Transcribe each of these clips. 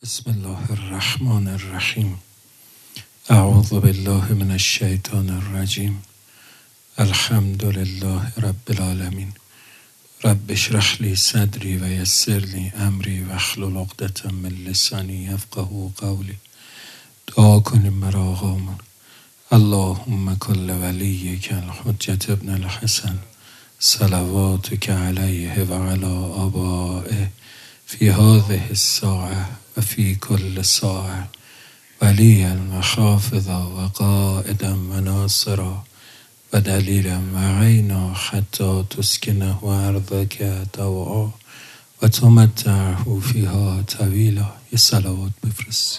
بسم الله الرحمن الرحیم. اعوذ بالله من الشیطان الرجیم. الحمد لله رب العالمین. رب اشرح لی صدری و یسر لی امری واحلل عقدة من لسانی یفقهوا قولی. دعا کنیم برای آقامون. اللهم کل ولیک الحجة ابن الحسن صلواتک علیه و علی آبائه فی هذه الساعة و فی کل ساعة ولیا و حافظا و قائدا و ناصرا و دلیلا و عینا حتی تسکنه و ارضک طوعا و تمتعه فیها طویلا. یه صلوات بفرستی.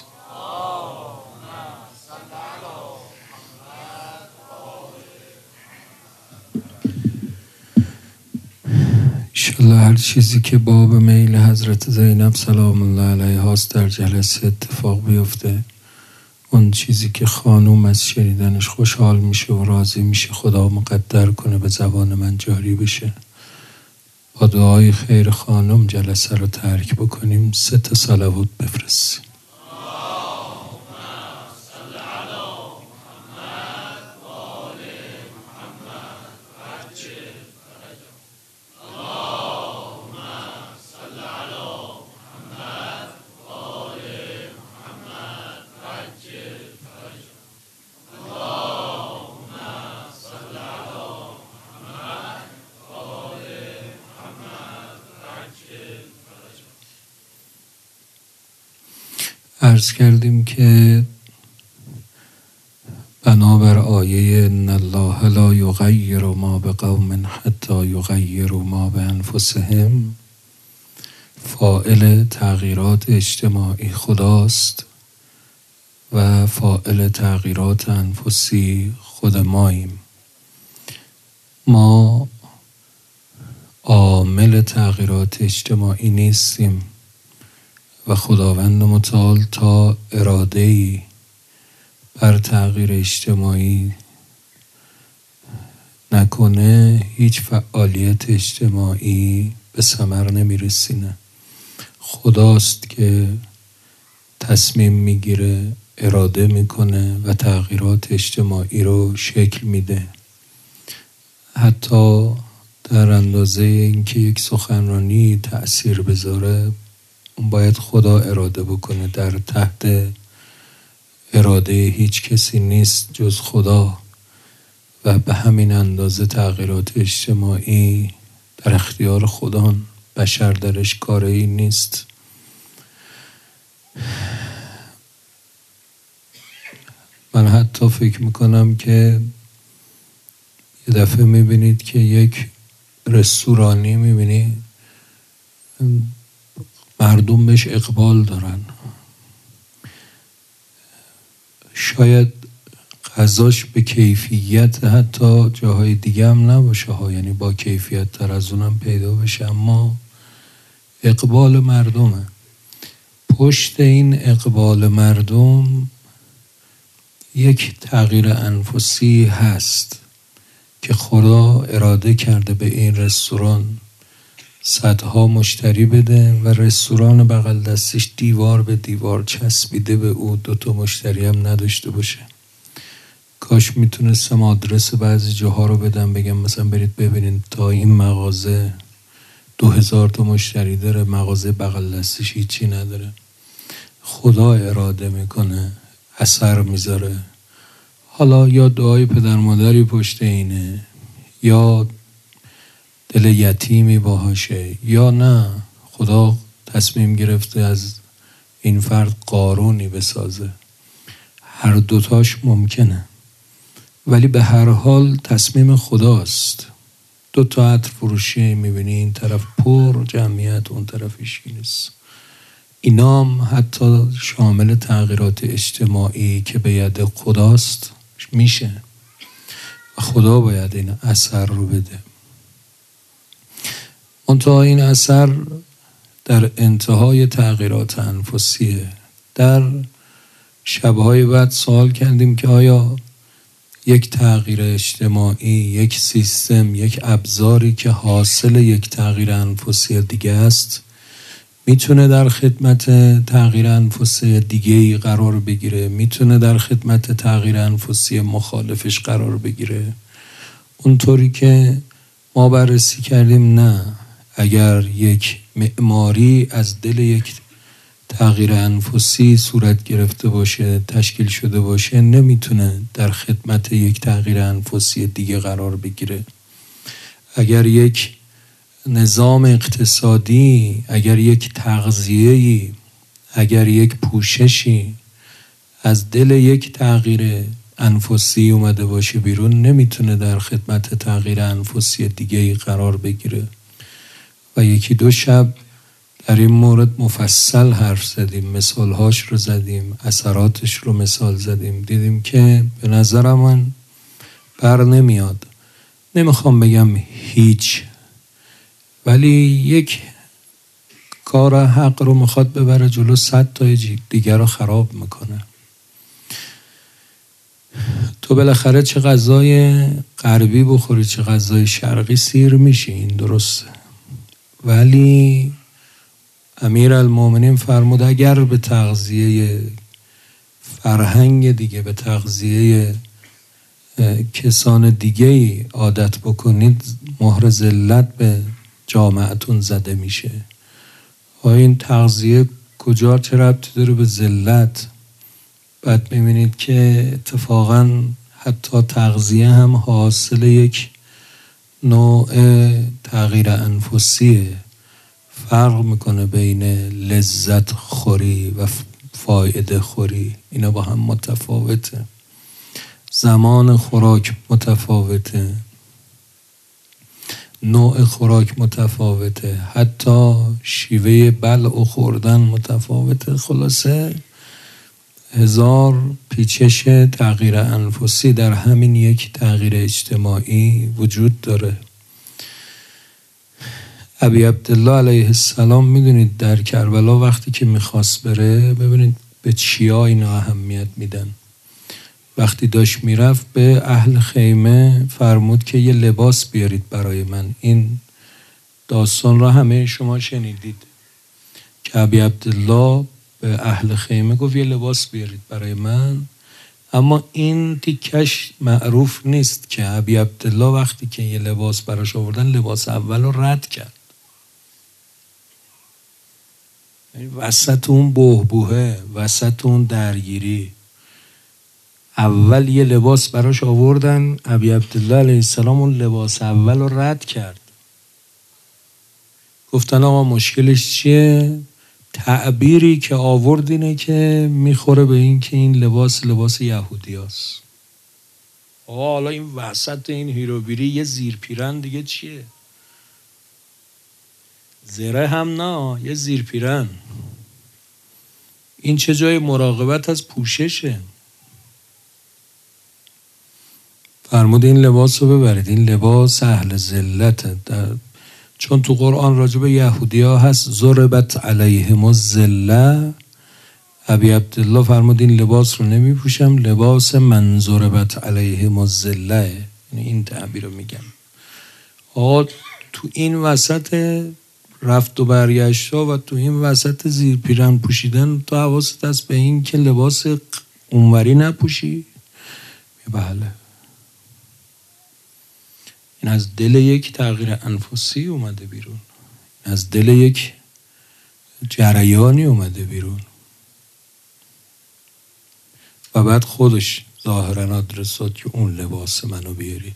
انشالله هر چیزی که باب میل حضرت زینب سلام الله علیها است در جلسه اتفاق بیفته. اون چیزی که خانوم از شنیدنش خوشحال میشه و راضی میشه خدا مقدر کنه به زبان من جاری بشه. با دعای خیر خانوم جلسه رو ترک بکنیم. 3 صلوات بفرستیم. عرض کردیم که بنابر آیه ان الله لا یغیر ما بقوم حتی یغیروا ما بانفسهم، فاعل تغییرات اجتماعی خداست و فاعل تغییرات انفسی خود ماییم. ما عامل تغییرات اجتماعی نیستیم و خداوند متعال تا اراده‌ای بر تغییر اجتماعی نکنه هیچ فعالیت اجتماعی به ثمر نمیرسینه. خداست که تصمیم میگیره، اراده میکنه و تغییرات اجتماعی رو شکل میده. حتی در اندازه اینکه یک سخنرانی تأثیر بذاره اون باید خدا اراده بکنه. در تحت اراده هیچ کسی نیست جز خدا و به همین اندازه تغییرات اجتماعی در اختیار خدا، بشر درش کاری نیست. من حتی فکر میکنم که یه دفعه میبینید که یک رستورانی میبینی مردم بهش اقبال دارن، شاید غذاش به کیفیت حتی جاهای دیگه هم نباشه ها، یعنی با کیفیت تر از اونم پیدا بشه، اما اقبال مردمه. پشت این اقبال مردم یک تغییر انفسی هست که خدا اراده کرده به این رستوران صدها مشتری بده و رستوران بغل دستش دیوار به دیوار چسبیده به او 2 مشتری هم نداشته باشه. کاش میتونستم آدرس بعضی جاها رو بدم، بگم مثلا برید ببینید تا این مغازه 2000 تا مشتری داره، مغازه بغل دستش هیچی نداره. خدا اراده میکنه، اثر میذاره. حالا یا دعای پدر مادری پشت اینه، یا دل یتیمی باهاشه، یا نه خدا تصمیم گرفته از این فرد قارونی بسازه. هر دوتاش ممکنه، ولی به هر حال تصمیم خداست. 2 عطر فروشی میبینی این طرف پر جمعیت، اون طرف هیچکی نیست. اینام حتی شامل تغییرات اجتماعی که به ید خداست میشه و خدا باید این اثر رو بده. منتها این اثر در انتهای تغییرات انفسیه. در شبهای بعد سوال کردیم که آیا یک تغییر اجتماعی، یک سیستم، یک ابزاری که حاصل یک تغییر انفسی دیگه است میتونه در خدمت تغییر انفسی دیگه‌ای قرار بگیره، میتونه در خدمت تغییر انفسی مخالفش قرار بگیره. اونطوری که ما بررسی کردیم نه، اگر یک معماری از دل یک تغییر انفسی صورت گرفته باشه، تشکیل شده باشه، نمیتونه در خدمت یک تغییر انفسی دیگه قرار بگیره. اگر یک نظام اقتصادی، اگر یک تغذیه‌ای، اگر یک پوششی از دل یک تغییر انفسی اومده باشه بیرون، نمیتونه در خدمت تغییر انفسی دیگه‌ای قرار بگیره. و یکی دو شب در این مورد مفصل حرف زدیم، مثالهاش رو زدیم، اثراتش رو مثال زدیم. دیدیم که به نظر من بر نمیاد، نمیخوام بگم هیچ، ولی یک کار حق رو میخواد ببره جلو 100 تا دیگر رو خراب میکنه. تو بالاخره چه غذای غربی بخوری چه غذای شرقی سیر میشی، این درسته، ولی امیرالمومنین فرمود اگر به تغذیه فرهنگ دیگه، به تغذیه کسان دیگه عادت بکنید، مهر ذلت به جامعتون زده میشه. این تغذیه کجا چه ربطی داره به ذلت؟ بعد میبینید که اتفاقا حتی تغذیه هم حاصل یک نوع تغییر انفسیه. فرق میکنه بین لذت خوری و فایده خوری، اینا با هم متفاوته. زمان خوراک متفاوته، نوع خوراک متفاوته، حتی شیوه بلع و خوردن متفاوته. خلاصه 1000 پیچش تغییر انفسی در همین یک تغییر اجتماعی وجود داره. ابی عبدالله علیه السلام میدونید در کربلا وقتی که میخواست بره، ببینید به چیا اینا اهمیت میدن. وقتی داشت میرفت به اهل خیمه فرمود که یه لباس بیارید برای من. این داستان را همه شما شنیدید که ابی عبدالله به اهل خیمه گفت یه لباس بیارید برای من. اما این تیکش معروف نیست که ابی عبدالله وقتی که یه لباس براش آوردن، لباس اول رو رد کرد. وسط اون بحبوحه، وسط اون درگیری، اول یه لباس براش آوردن، ابی عبدالله علیه السلام اون لباس اول رو رد کرد. گفتن آقا مشکلش چیه؟ تعبیری که آورد اینه که میخوره به این که این لباس یهودی هست. آقا حالا این وسط این هیروبیری یه زیرپیرن دیگه چیه؟ زره هم نه، یه زیرپیرن. این چه جای مراقبت از پوششه؟ فرمود این لباس رو ببرید، این لباس اهل ذلته. چون تو قرآن راجع به یهودی ها هست ضربت علیهم الذله، ابی عبدالله فرمود این لباس رو نمی پوشم، لباس من ضربت علیهم الذله، یعنی این تعبیر رو میگم. آقا تو این وسط رفت و برگشت ها و تو این وسط زیر پیرن پوشیدن تو حواست هست به این که لباس اونوری نپوشی؟ بله. این از دل یک تغییر انفسی اومده بیرون، از دل یک جریانی اومده بیرون و بعد خودش ظاهرا آدرس داد که اون لباس منو بیارید.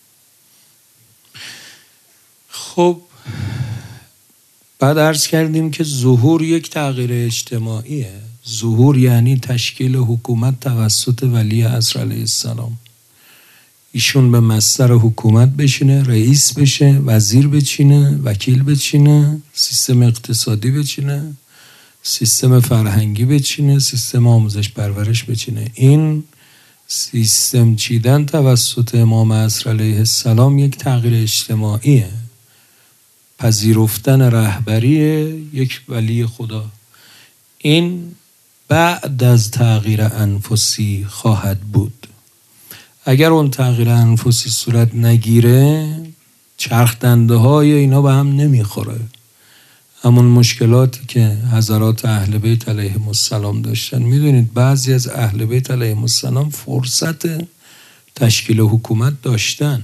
خب بعد عرض کردیم که ظهور یک تغییر اجتماعیه. ظهور یعنی تشکیل حکومت توسط ولی عصر علیه السلام. ایشون به مصدر حکومت بشینه، رئیس بشه، وزیر بچینه، وکیل بچینه، سیستم اقتصادی بچینه، سیستم فرهنگی بچینه، سیستم آموزش پرورش بچینه. این سیستم چیدن توسط امام عصر علیه السلام یک تغییر اجتماعیه. پذیرفتن رهبری یک ولی خدا. این بعد از تغییر انفسی خواهد بود. اگر اون تغییر انفسی صورت نگیره، چرخ دنده های اینا به هم نمیخوره. همون مشکلاتی که حضرات اهل بیت علیهم السلام داشتن. میدونید بعضی از اهل بیت علیهم السلام فرصت تشکیل حکومت داشتن.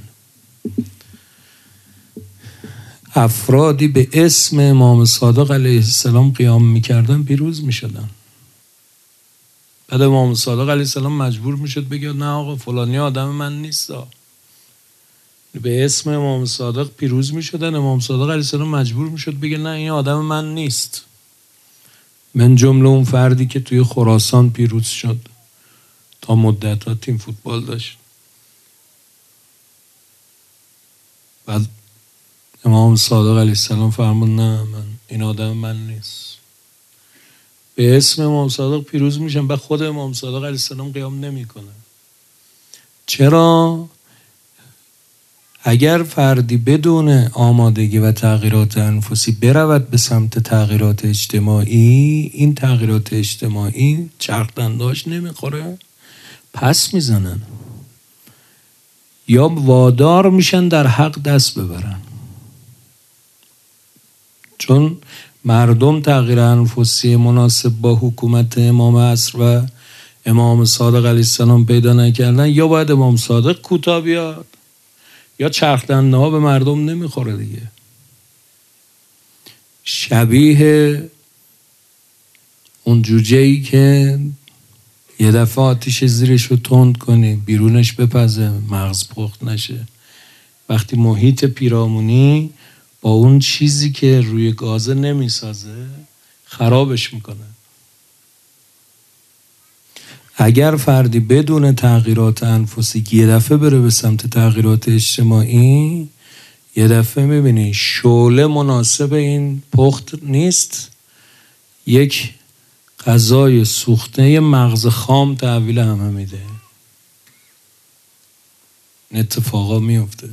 افرادی به اسم امام صادق علیه السلام قیام میکردن پیروز میشدن. بعد امام صادق علیه السلام مجبور میشد بگه نه آقا فلانی آدم من نیست. به اسم امام صادق پیروز میشدن. امام صادق علیه السلام مجبور میشد بگه نه این آدم من نیست. من جمله اون فردی که توی خراسان پیروز شد، تا مدت‌ها تیم فوتبال داشت. بعد امام صادق علیه السلام فرمود نه این آدم من نیست. به اسم امام صادق پیروز میشن، بعد خود امام صادق علیه السلام قیام نمیکنه. چرا؟ اگر فردی بدون آمادگی و تغییرات انفسی برود به سمت تغییرات اجتماعی، این تغییرات اجتماعی چرخدنداش نمیخوره، پس میزنن یا وادار میشن در حق دست ببرن. چون مردم تغییر انفسی مناسب با حکومت امام عصر و امام صادق علیه السلام پیدا نکردن، یا باید امام صادق کوتاه بیاد یا چرخدنده ها به مردم نمیخوره دیگه. شبیه اون جوجه‌ای که یه دفعه آتیش زیرش رو تند کنی بیرونش بپزه، مغز پخت نشه. وقتی محیط پیرامونی با اون چیزی که روی گازه نمیسازه خرابش میکنه. اگر فردی بدون تغییرات انفسی یه دفعه بره به سمت تغییرات اجتماعی، یه دفعه میبینی شعله مناسب این پخت نیست، یک غذای سوخته مغز خام تحویل همه میده. این اتفاقا میفته.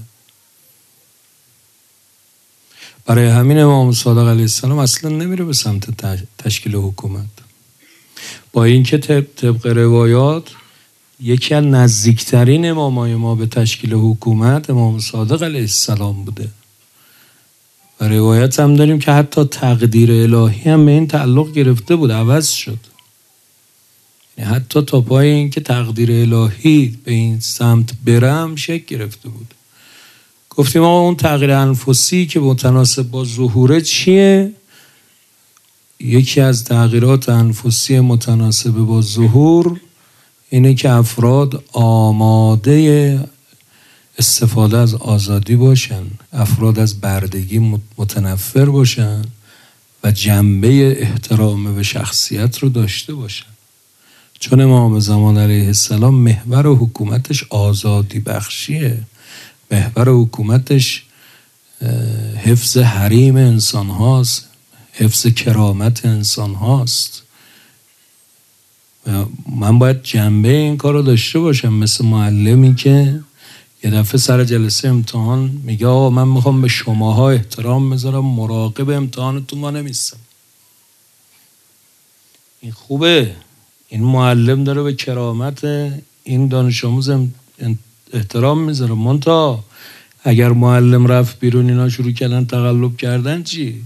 برای همین امام صادق علیه السلام اصلا نمیره به سمت تشکیل حکومت، با اینکه طبق روایات یکی از نزدیکترین امامای ما به تشکیل حکومت امام صادق علیه السلام بوده. و روایت هم داریم که حتی تقدیر الهی هم به این تعلق گرفته بود، عوض شد. یعنی حتی تا پای این که تقدیر الهی به این سمت برم شکل گرفته بود. گفتیم آقا اون تغییر انفسی که متناسب با ظهوره چیه؟ یکی از تغییرات انفسی متناسب با ظهور اینه که افراد آماده استفاده از آزادی باشن، افراد از بردگی متنفر باشن و جنبه احترام به شخصیت رو داشته باشن. چون امام زمان علیه السلام محور حکومتش آزادی بخشیه، محور حکومتش حفظ حریم انسان هاست، حفظ کرامت انسان هاست. من باید جنبه این کار رو داشته باشم، مثل معلمی که یه دفعه سر جلسه امتحان میگه آقا من میخوام به شماها احترام بذارم، مراقب امتحانتون ما نمیستم. این خوبه، این معلم داره به کرامت این دانش آموز احترام میذاره. منتها اگر معلم رفت بیرون اینا شروع کردن تقلب کردن چی؟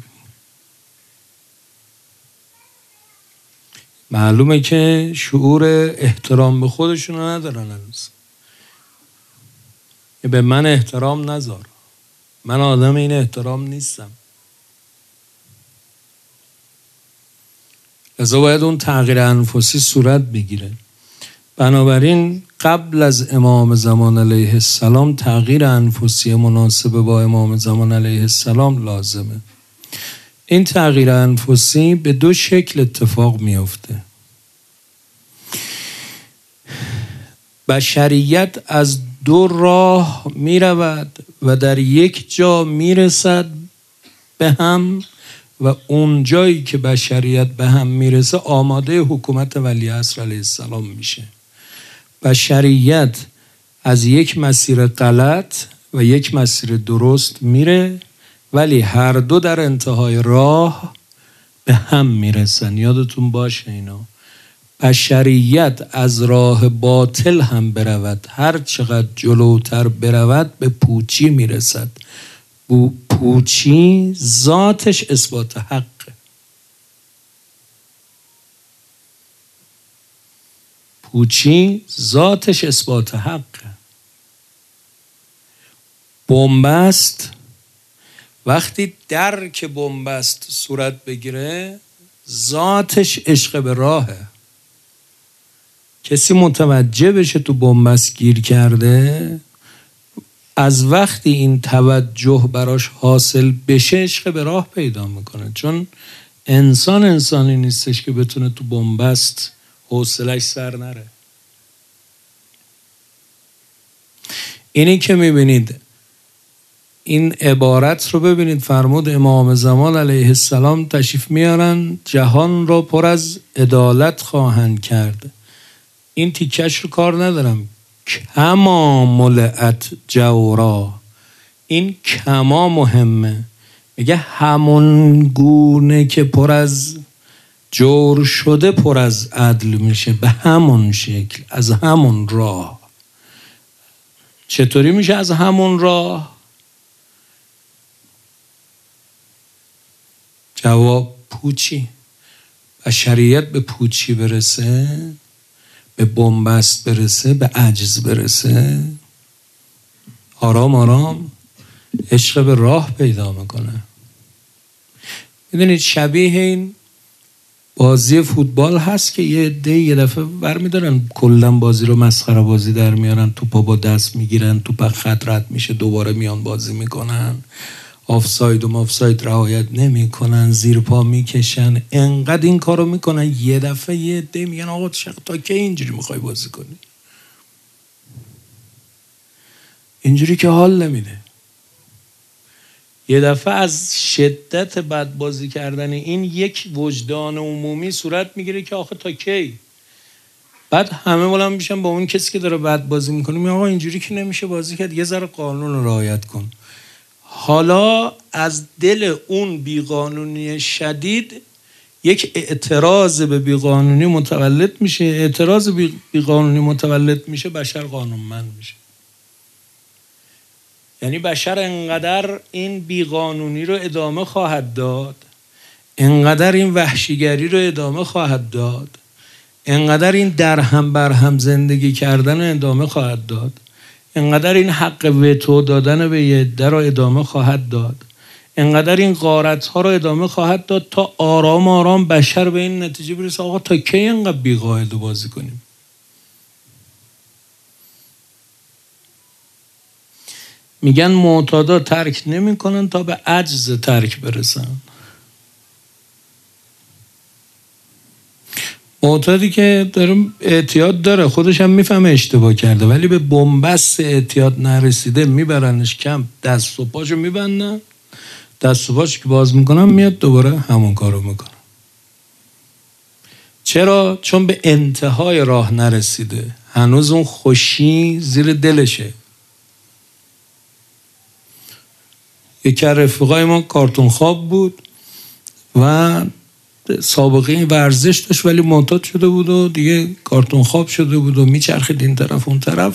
معلومه که شعور احترام به خودشون ندارن هنوز. به من احترام نذار، من آدم این احترام نیستم. لذا باید اون تغییر انفسی صورت بگیره. بنابراین قبل از امام زمان علیه السلام تغییر انفسی مناسب با امام زمان علیه السلام لازمه. این تغییر انفسی به دو شکل اتفاق میفته. بشریت از دو راه می رود و در یک جا می رسد به هم و اون جایی که بشریت به هم می رسه آماده حکومت ولیعصر علیه السلام میشه. بشریت از یک مسیر غلط و یک مسیر درست میره، ولی هر دو در انتهای راه به هم میرسن. یادتون باشه اینا. بشریت از راه باطل هم برود، هر چقدر جلوتر برود به پوچی میرسد. پوچی ذاتش اثبات حق. پوچی ذاتش اثبات حقه. بنبست وقتی درک بنبست صورت بگیره ذاتش عشق به راهه. کسی متوجه بشه تو بنبست گیر کرده، از وقتی این توجه براش حاصل بشه عشق به راه پیدا میکنه. چون انسانی نیستش که بتونه تو بنبست حوصلش سر نره. اینی که میبینید این عبارت رو ببینید، فرمود امام زمان علیه السلام تشریف میارن جهان رو پر از عدالت خواهند کرد. این تیکش رو کار ندارم، کما ملئت جورا، این کما مهمه. میگه همون گونه که پر از جور شده پر از عدل میشه، به همون شکل، از همون راه. چطوری میشه از همون راه؟ جواب پوچی. بشریت به پوچی برسه، به بنبست برسه، به عجز برسه، آرام آرام عشق به راه پیدا میکنه. میدونید شبیه این بازی فوتبال هست که یه عده یه دفعه برمیدارن کلا بازی رو مسخره بازی در میارن، توپا با دست میگیرن، توپ خط رد میشه دوباره میان بازی میکنن، آفساید و مافساید رعایت نمیکنن، زیر پا میکشن، انقدر این کارو میکنن یه دفعه یه عده میگن آقا تا کی اینجوری میخوای بازی کنی؟ اینجوری که حال نمیده. یه دفعه از شدت بد بازی کردن این یک وجدان عمومی صورت میگیره که آخه تا کی؟ بعد همه بلند میشن با اون کسی که داره بد بازی میکنه میگن آقا اینجوری که نمیشه بازی کرد، یه ذره قانون رو رعایت کن. حالا از دل اون بیقانونی شدید یک اعتراض به بیقانونی متولد میشه. اعتراض بیقانونی متولد میشه، بشر قانونمند میشه. یعنی بشر انقدر این بیقانونی رو ادامه خواهد داد، انقدر این وحشیگری رو ادامه خواهد داد، انقدر این درهم برهم زندگی کردن رو ادامه خواهد داد، انقدر این حق وتو دادن به یه عده رو ادامه خواهد داد، انقدر این غارت ها رو ادامه خواهد داد تا آرام آرام بشر به این نتیجه برسه آقا تا کی اینقدر بیقاعده بازی کنیم؟ میگن معتادا ترک نمی کنن تا به عجز ترک برسن. معتادی که اعتیاد داره خودش هم میفهمه اشتباه کرده ولی به بنبست اعتیاد نرسیده، میبرنش کم، دست و پاشو میبندن، دست و پاشو که باز میکنن میاد دوباره همون کارو میکنه. چرا؟ چون به انتهای راه نرسیده، هنوز اون خوشی زیر دلشه. یکی از رفیقای ما کارتون خواب بود و سابقه ورزش داشت ولی معتاد شده بود و دیگه کارتون خواب شده بود و میچرخید این طرف اون طرف.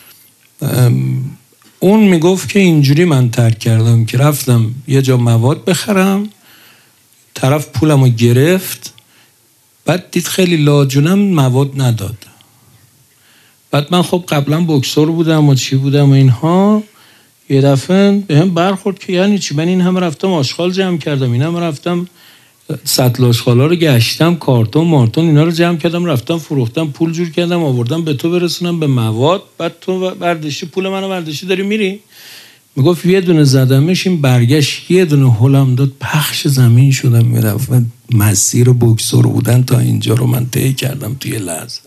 اون میگفت که اینجوری من ترک کردم که رفتم یه جا مواد بخرم، طرف پولمو گرفت، بعد دید خیلی لاجونم مواد نداد. بعد من خب قبلا بوکسور بودم و چی بودم و اینها، یه دفعه به هم برخورد که یعنی چی؟ من این همه رفتم آشغال جمع کردم، این همه رفتم سطل آشغالا رو گشتم، کارتون مارتون اینا رو جمع کردم، رفتم فروختم، پول جور کردم آوردم به تو برسونم به مواد، بعد تو برداشتی پول منو برداشتی داری میری؟ میگفت یه دونه زدمش این برگشت یه دونه هلم داد، پخش زمین شدم. میرفتم مسیر بوکسور بودن تا اینجا رو من طی کردم توی لحظه.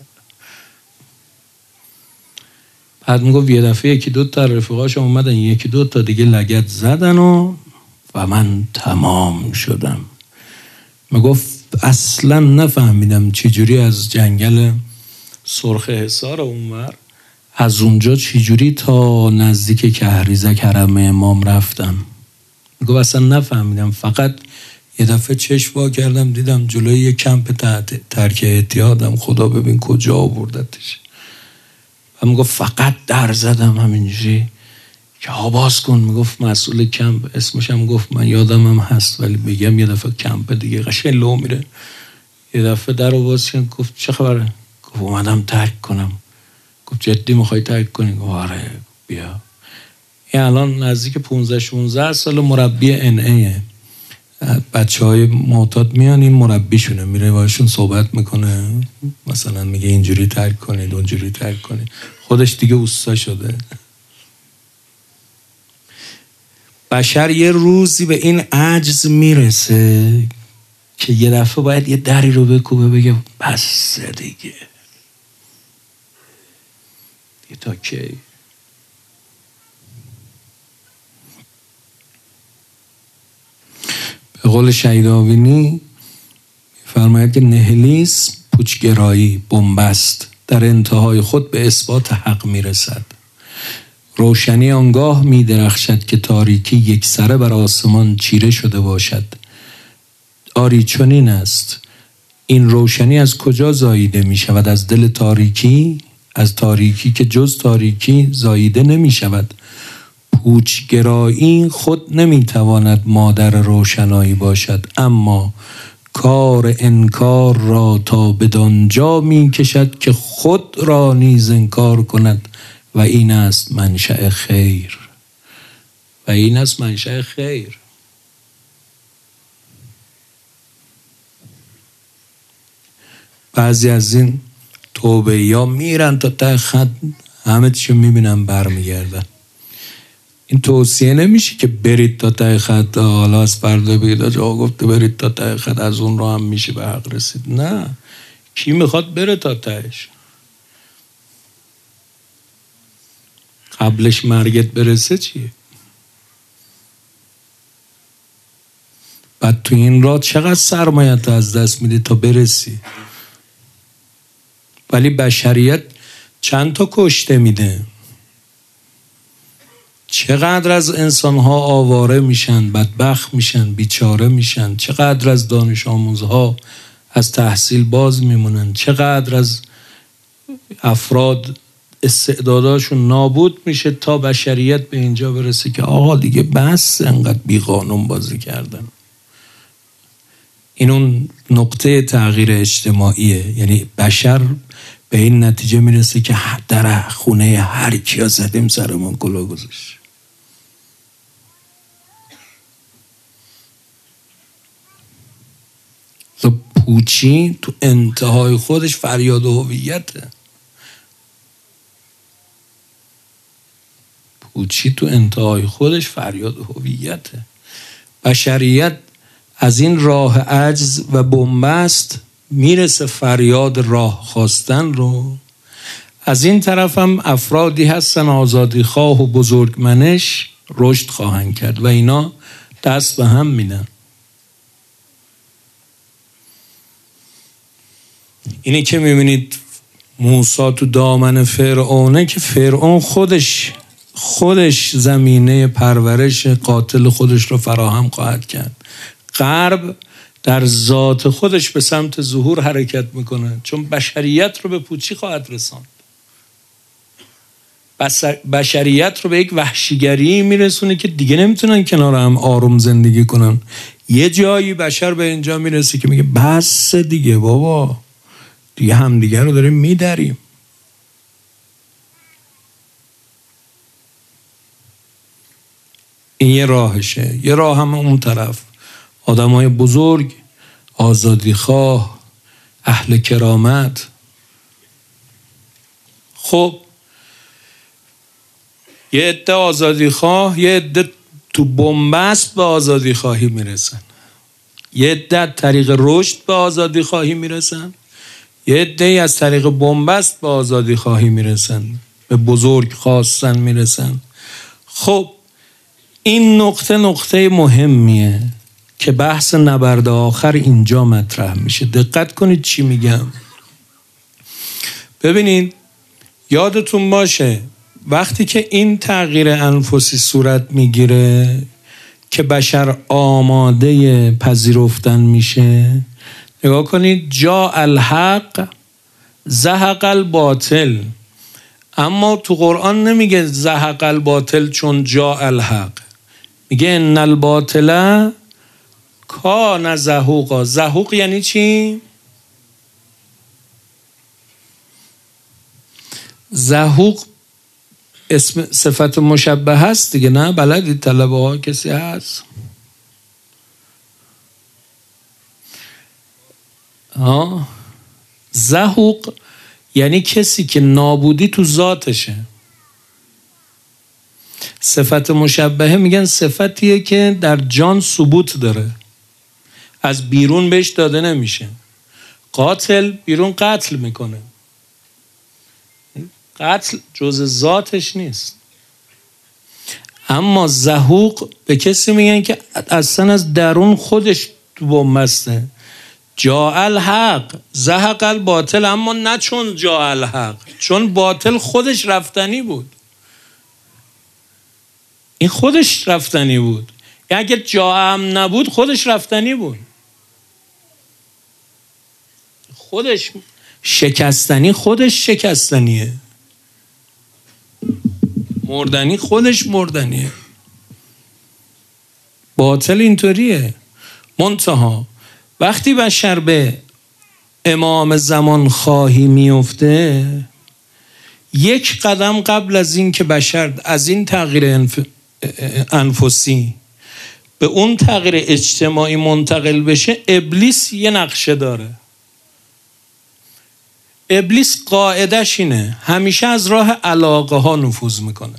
بعد میگفت یه دفعه یکی دو تا رفیقاش اومدن یکی دو تا دیگه لگد زدن و من تمام شدم. میگفت اصلا نفهمیدم چجوری از جنگل سرخ حصار اونور از اونجا چجوری تا نزدیک کهریزک حرم امام رفتم. میگفت اصلا نفهمیدم، فقط یه دفعه چشم وا کردم دیدم جلوی یه کمپ ترک اعتیادم، خدا ببین کجا آوردتش. و میگفت فقط در زدم همینجوری که باز کن. میگفت مسئول کمپ، اسمش هم گفت من یادم هم هست ولی بگم یه دفعه کمپ دیگه قشنگ لو میره. یه دفعه در رو باز کن، گفت چه خبره؟ گفت اومدم ترک کنم. گفت جدی میخوای ترک کنی؟ گفت آره بیا. این الان نزدیک 15-16 سال مربی NA. بچه های معتاد میان، این مربیشونه، میره باشون صحبت میکنه، مثلا میگه اینجوری ترک کنید اونجوری ترک کنید. خودش دیگه اوستا شده. بشر یه روزی به این عجز میرسه که یه دفعه باید یه دری رو بکوبه بگه بس دیگه تا کی. به قول شهید آوینی فرماید که نهیلیسم، پوچگرایی، بنبست در انتهای خود به اثبات حق میرسد. روشنی آنگاه میدرخشد که تاریکی یک سره بر آسمان چیره شده باشد. آری چنین است. این روشنی از کجا زاییده می شود؟ از دل تاریکی، از تاریکی که جز تاریکی زاییده نمی شود. پوچگرایی خود نمی تواند مادر روشنایی باشد، اما کار انکار را تا بدانجا می کشد که خود را نیز انکار کند و این است منشأ خیر. و این است منشأ خیر. بعضی از این توبه یا میرن تا ته خط، همه چیو میبینن برمیگردن. این توصیه نمیشه که برید تا ته خط، حالا از فردا بگید جا گفته برید تا ته خط، از اون رو هم میشه به حق رسید. نه، کی میخواد بره تا تهش؟ قبلش مرگت برسه چیه؟ بعد تو این راه چقدر سرمایت از دست میدی تا برسی. ولی بشریت چند تا کشته میده. چقدر از انسانها آواره میشن، بدبخت میشن، بیچاره میشن. چقدر از دانش آموزها از تحصیل باز میمونن. چقدر از افراد استعداداشون نابود میشه تا بشریت به اینجا برسه که آقا دیگه بس، انقدر بی قانون بازی کردن. این اون نقطه تغییر اجتماعیه. یعنی بشر به این نتیجه میرسه که در خونه هر کیا زدیم سرمون کلاه گذاشت. پوچی تو انتهای خودش فریاد هویته. پوچی تو انتهای خودش فریاد هویته. بشریت از این راه عجز و بنبست میرسه فریاد راه خواستن رو. از این طرف هم افرادی هستن آزادی خواه و بزرگمنش رشد خواهند کرد و اینا دست به هم میدن. اینی که میبینید موسی تو دامن فرعونه، که فرعون خودش زمینه پرورش قاتل خودش رو فراهم خواهد کرد. غرب در ذات خودش به سمت ظهور حرکت میکنه، چون بشریت رو به پوچی خواهد رساند. بشریت رو به یک وحشیگری میرسونه که دیگه نمیتونن کنار هم آروم زندگی کنن. یه جایی بشر به اینجا میرسه که میگه بس دیگه بابا، دیگه همدیگه رو داریم میدریم. این یه راهشه. یه راه هم اون طرف، آدمای بزرگ، آزادیخواه، اهل کرامت. خب یه عده آزادیخواه، یه عده تو بنبست به آزادیخواهی میرسن، یه عده طریق رشد به آزادیخواهی میرسن، یه عده از طریق بنبست به آزادیخواهی میرسن، به بزرگ خواستن میرسن. خب این نقطه مهمیه که بحث نبرد آخر اینجا مطرح میشه. دقت کنید چی میگم. ببینید، یادتون باشه وقتی که این تغییر انفسی صورت میگیره که بشر آماده پذیرفتن میشه، نگاه کنید، جا الحق زهق الباطل. اما تو قرآن نمیگه زهق الباطل چون جا الحق، میگه ان الباطل کان زهوقا. زهوق یعنی چی؟ زهوق اسم صفت مشبه هست دیگه، نه؟ بلدید طلبه ها کسی هست؟ زهوق یعنی کسی که نابودی تو ذاتشه. صفت مشبهه میگن صفتیه که در جان ثبوت داره، از بیرون بهش داده نمیشه. قاتل بیرون قتل میکنه، قتل جز ذاتش نیست. اما زهوق به کسی میگن که اصلا از درون خودش تو بنبسته. جاء الحق زهق الباطل، اما نه چون جاء الحق، چون باطل خودش رفتنی بود. این خودش رفتنی بود، اگر جا هم نبود خودش رفتنی بود. خودش شکستنی، خودش شکستنیه. مردنی خودش مردنیه. باطل اینطوریه. منتها وقتی بشر به امام زمان خواهی میفته، یک قدم قبل از این که بشر از این تغییر انفسی به اون تغییر اجتماعی منتقل بشه، ابلیس یه نقشه داره. ابلیس قاعدش اینه همیشه از راه علاقه ها نفوذ میکنه.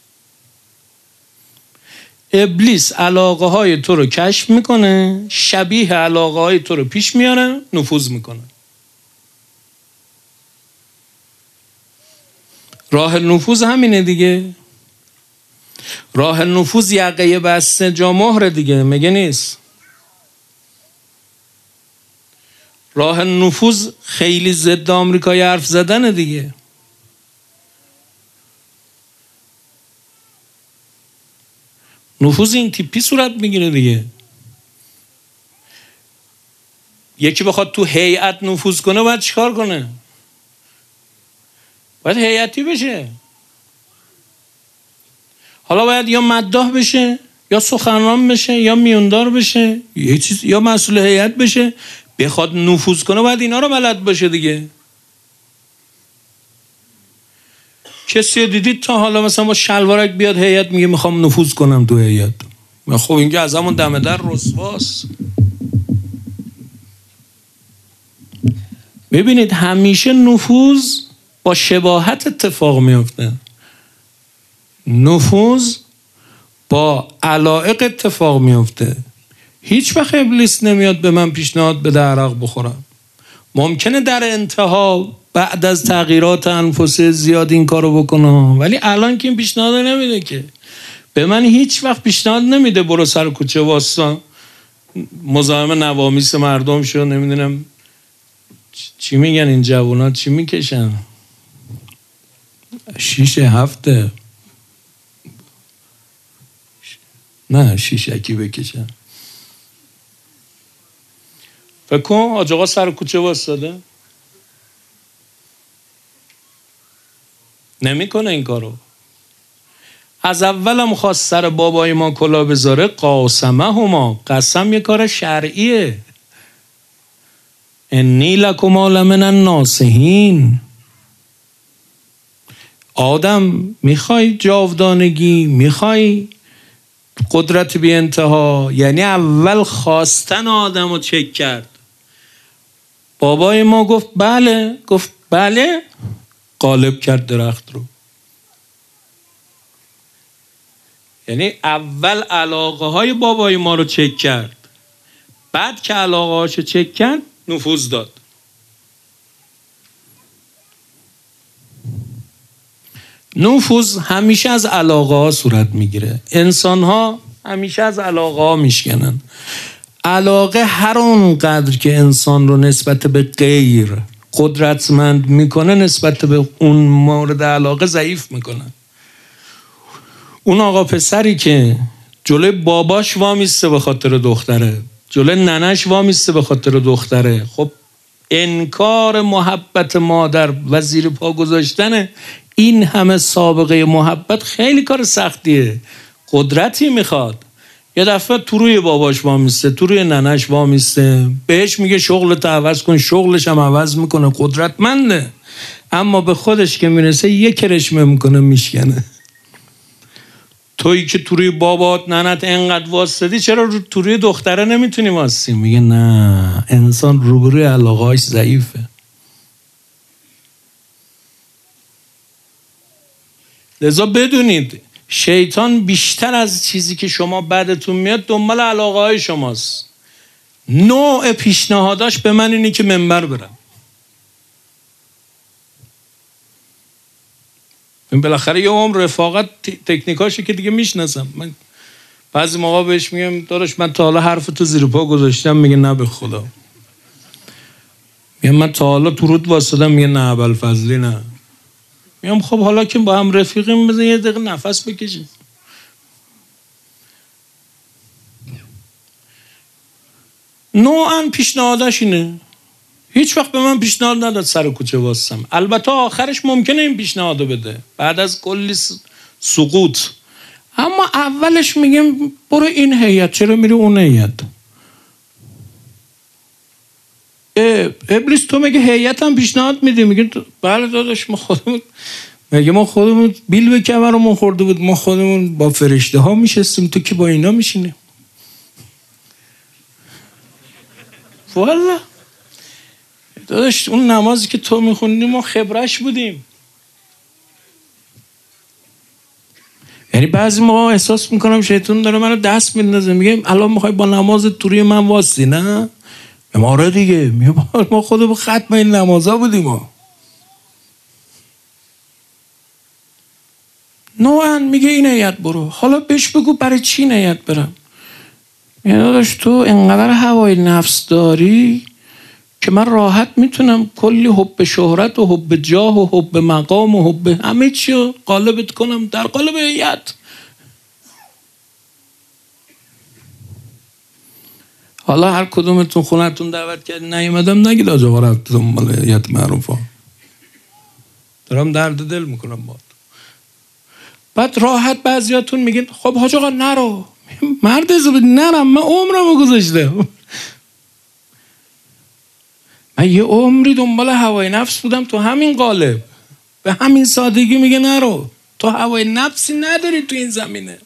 ابلیس علاقه های تو رو کشف میکنه، شبیه علاقه های تو رو پیش میاره، نفوذ میکنه. راه نفوذ همینه دیگه. راه نفوذ یقه بسته جا مهر دیگه، مگه نیست؟ راه نفوذ خیلی ضد آمریکایی حرف زدن دیگه. نفوذ این تیپی صورت میگیره دیگه. یکی بخواد تو هیئت نفوذ کنه باید چیکار کنه؟ باید هیئتی بشه. حالا باید یا مداح بشه، یا سخنران بشه، یا میوندار بشه، یه چیز، یا مسئول هیئت بشه. بخواد نفوذ کنه باید اینا رو بلد باشه دیگه. کسی دیدید تا حالا مثلا با شلوارک بیاد هیئت میگه میخوام نفوذ کنم تو هیئت؟ خب این که از همون دم در رسواست. ببینید همیشه نفوذ با شباهت اتفاق میفته. نفوذ با علایق اتفاق میفته. هیچ وقت ابلیس نمیاد به من پیشنهاد بده عرق بخورم. ممکنه در انتها بعد از تغییرات انفسی زیاد این کارو بکنه، ولی الان که این پیشنهاد نمیده. که به من هیچ وقت پیشنهاد نمیده برو سر کوچه واسطا مزاحم نوامیس مردم شو، نمیدونم چی میگن این جوونا، چی میکشن، 6-7 نه شیشکی بکشن. فکر کن حاج آقا سر کوچه واسطاده، نمیکنه این کارو. از اولم خواست سر بابای ما کلا بذاره، قاسمه هما، قسم یه کار شرعیه. انی لکما لمن الناصحین. آدم میخوای جاودانگی، میخوای قدرت بی انتها، یعنی اول خواستن آدم رو چک کرد. بابای ما گفت بله، گفت بله، غالب کرد درخت رو. یعنی اول علاقه های بابای ما رو چک کرد، بعد که علاقه هاشو چک کرد نفوذ داد. نفوذ همیشه از علاقه ها صورت میگیره. انسان ها همیشه از علاقه ها میشکنن. علاقه هر اون قدر که انسان رو نسبت به غیر قدرتمند میکنه، نسبت به اون مورد علاقه ضعیف میکنه. اون آقا پسری که جلوی باباش وامیسته به خاطر دختره، جلوی ننش وامیسته به خاطر دختره، خب انکار محبت مادر و زیر پا گذاشتن این همه سابقه محبت خیلی کار سختیه، قدرتی میخواد. یه دفعه تو روی باباش وامیسته، تو روی ننش وامیسته، بهش میگه شغلت عوض کن، شغلش هم عوض میکنه، قدرتمنده. اما به خودش که میرسه یک کرشمه میکنه میشکنه. تویی که تو روی بابات ننت انقدر واسطی، چرا تو روی دختره نمیتونی واسطی؟ میگه نه، انسان روبروی علاقه‌اش ضعیفه. لذا بدونید شیطان بیشتر از چیزی که شما بعدتون میاد دنبال علاقه‌های شماست. نوع پیشنهاداش به من اینه که منبر برم. بالاخره یه عمر رفاقت تکنیکاشه که دیگه میشناسم. من بعضی موقع بهش میگم داداش من تا حالا حرف تو زیر پا گذاشتم، میگه نه به خدا. میگم من تا حالا تو رود واسدم، میگه نه ابوالفضلی نه. میگم خب حالا که با هم رفیقیم بزن یه دقیقه نفس بکشیم. نوعاً پیشنهاداش اینه. هیچ وقت به من پیشنهاد نداد سر کوچه واسم. البته آخرش ممکنه این پیشنهادو بده بعد از کلی سقوط، اما اولش میگم برو این هیئت، چرا میری اون هیئت؟ ابلیس تو میگه هیئت هم پیشنهاد میدی؟ میگه بله داداش ما خودمون بیل به کمرمون خورده بود، ما خودمون با فرشته ها میشستیم، تو که با اینا میشینی. والا داداش اون نمازی که تو میخوندی ما خبرش بودیم. یعنی بعضی موقع احساس میکنم شیطان داره منو دست میندازه، میگه الان میخوای با نماز توری من واسی؟ نه آره دیگه، ما خودمون ختم این نمازا بودیم ما. نوعاً میگه این هیئت برو. حالا بهش بگو برای چی این هیئت برم؟ یعنی داداش تو انقدر هوای نفس داری که من راحت میتونم کلی حب شهرت و حب جاه و حب مقام و حب همه چی رو قالبت کنم در قالب هیئت. حالا هر کدومتون خونتون دعوت کردین نیومدم نگید آج آقا رفتم مال هیئت معروفا، دارم درد دل میکنم باهات. بعد راحت بعضیاتون میگین خب حاج آقا نرو. مرد زبد نرم، من عمرمو گذاشتم. من یه عمری دنبال هوای نفس بودم تو همین قالب، به همین سادگی میگه نرو. تو هوای نفسی نداری تو این زمینه.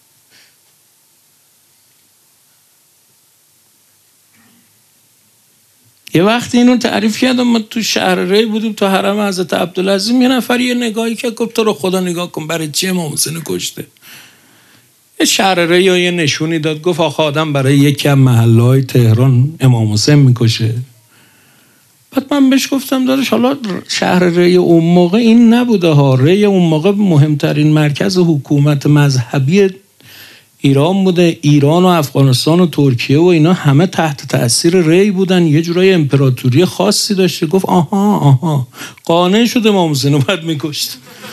یه وقتی اینو تعریف کردم، ما تو شهر ری بودیم تو حرم حضرت عبدالعزیز، یه نفر یه نگاهی که گفت تو رو خدا نگاه کن برای چی امام حسین کشته. یه شهر ری یا یه نشونی داد، گفت آخه آدم برای یکی از محله‌های تهران امام حسین میکشه. بعد من بهش گفتم داداش حالا شهر ری اون موقع این نبوده ها، ری اون موقع مهمترین مرکز حکومت مذهبی ایران بوده. ایران و افغانستان و ترکیه و اینا همه تحت تأثیر ری بودن، یه جورای امپراتوری خاصی داشته. گفت آها قانع شده امام حسین رو باید میکشت.